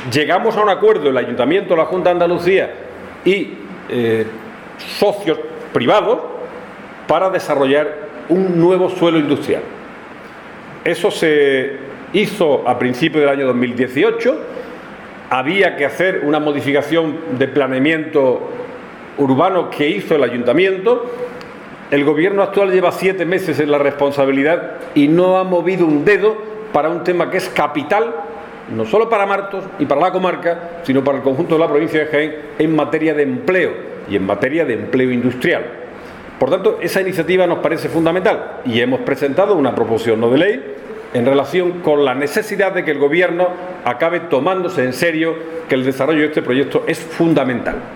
llegamos a un acuerdo el Ayuntamiento, la Junta de Andalucía y socios privados para desarrollar un nuevo suelo industrial. Eso se hizo a principios del año 2018. Había que hacer una modificación de planeamiento urbano que hizo el Ayuntamiento. El Gobierno actual lleva 7 meses en la responsabilidad y no ha movido un dedo para un tema que es capital, no solo para Martos y para la comarca, sino para el conjunto de la provincia de Jaén en materia de empleo y en materia de empleo industrial. Por tanto, esa iniciativa nos parece fundamental y hemos presentado una proposición no de ley en relación con la necesidad de que el Gobierno acabe tomándose en serio que el desarrollo de este proyecto es fundamental.